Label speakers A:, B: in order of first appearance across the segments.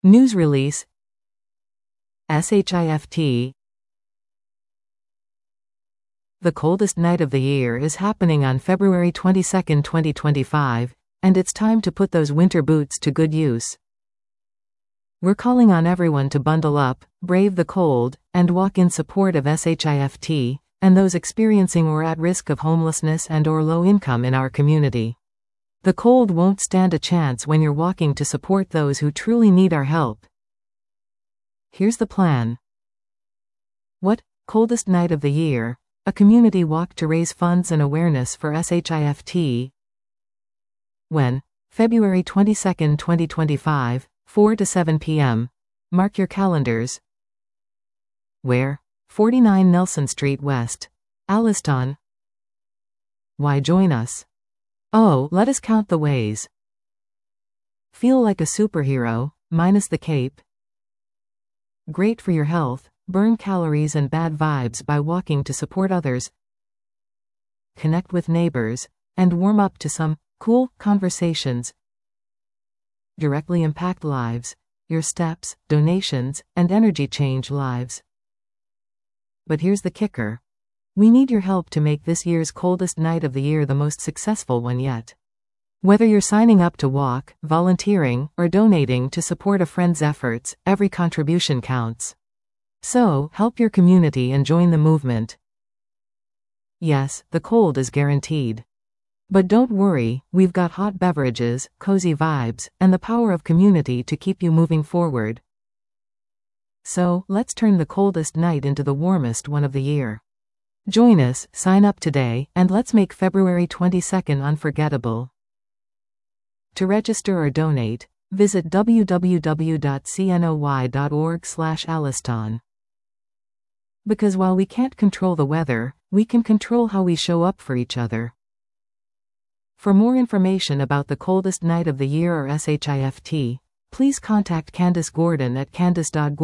A: News release. SHIFT. The coldest night of the year is happening on February 22, 2025, and it's time to put those winter boots to good use. We're calling on everyone to bundle up, brave the cold, and walk in support of SHIFT, and those experiencing or at risk of homelessness and/or low income in our community. The cold won't stand a chance when you're walking to support those who truly need our help. Here's the plan. What? Coldest night of the year, a community walk to raise funds and awareness for SHIFT. When? February 22, 2025, 4 to 7 p.m. Mark your calendars. Where? 49 Nelson Street West, Alliston. Why join us? Oh, let us count the ways. Feel like a superhero, minus the cape. Great for your health, burn calories and bad vibes by walking to support others. Connect with neighbors, and warm up to some cool conversations. Directly impact lives, your steps, donations, and energy change lives. But here's the kicker. We need your help to make this year's coldest night of the year the most successful one yet. Whether you're signing up to walk, volunteering, or donating to support a friend's efforts, every contribution counts. So, help your community and join the movement. Yes, the cold is guaranteed. But don't worry, we've got hot beverages, cozy vibes, and the power of community to keep you moving forward. So, let's turn the coldest night into the warmest one of the year. Join us, sign up today, and let's make February 22nd unforgettable. To register or donate, visit www.cnoy.org/Alliston. Because while we can't control the weather, we can control how we show up for each other. For more information about the coldest night of the year or SHIFT, please contact Candice Gordon at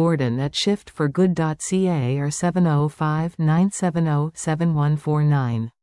A: candice.gordon@shiftforgood.ca or 705-970-7149.